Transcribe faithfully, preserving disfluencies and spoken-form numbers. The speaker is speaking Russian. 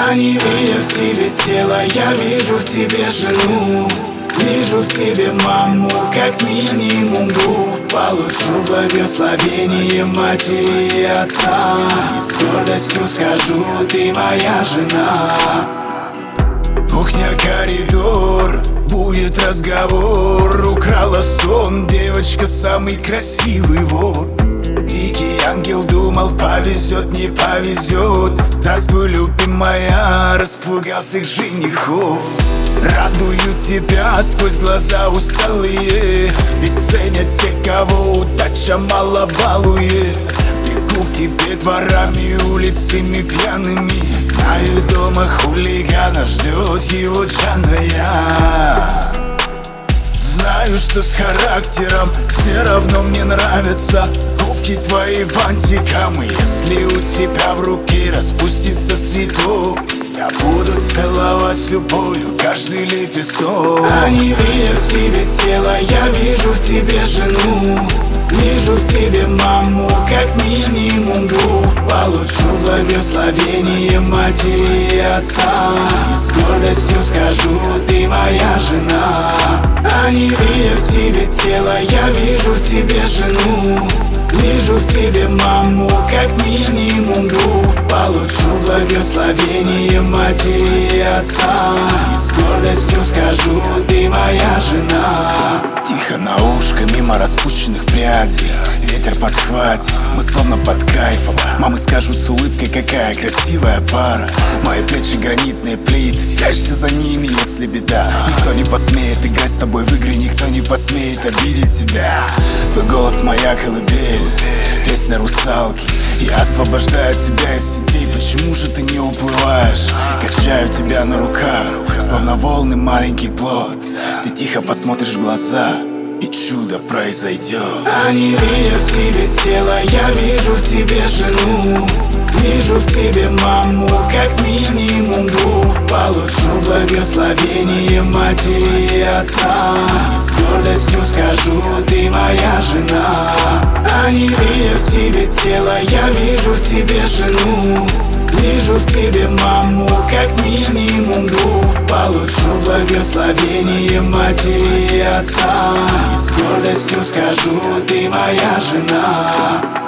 Они видят в тебе тело, я вижу в тебе жену. Вижу в тебе маму, как минимум двух. Получу благословение матери и отца. И с гордостью скажу, ты моя жена. Кухня, коридор, будет разговор. Украла сон, девочка, самый красивый вор. Дикий ангел думал, повезет, не повезет. Здравствуй, любимая, распугал всех женихов. Радуют тебя сквозь глаза усталые, ведь ценят те, кого удача мало балует. Бегу к тебе дворами, улицами пьяными. Знаю, дома хулигана ждет его Джаная. Знаю, что с характером все равно мне нравятся губки твои бантиком. И если у тебя в руке распустится цветок, я буду целовать любовью каждый лепесток. Они видят в тебе тело, я вижу в тебе жену. Вижу в тебе маму, как минимум двух. Получу благословение матери и отца. И с гордостью скажу, ты моя жена. Они видят в тебе тело, я вижу в тебе жену. Вижу в тебе маму, как минимум двух. Получу благословение матери и отца. И с гордостью скажу, ты моя жена. Тихо на ушко, мимо распущенных прядей. Ветер подхватит, мы словно под кайфом. Мамы скажут с улыбкой, какая красивая пара. Мои плечи гранитные плиты, спрячься за ними, если беда. Никто не посмеет играть с тобой в игры, никто не посмеет обидеть тебя. Твой голос моя колыбель, песня русалки. Я освобождаю себя из сетей, почему же ты не уплываешь? Качаю тебя на руках, словно волны маленький плод. Ты тихо посмотришь в глаза, и чудо произойдет. Они видят в тебе тело, я вижу в тебе жену. Вижу в тебе маму, как минимум двух. Получу благословение матери и отца. И с гордостью скажу, ты моя жена. Они видят в тебе тело, я вижу в тебе жену. Вижу в тебе маму, как минимум двух. Получу благословение матери и отца. И с гордостью скажу, ты моя жена.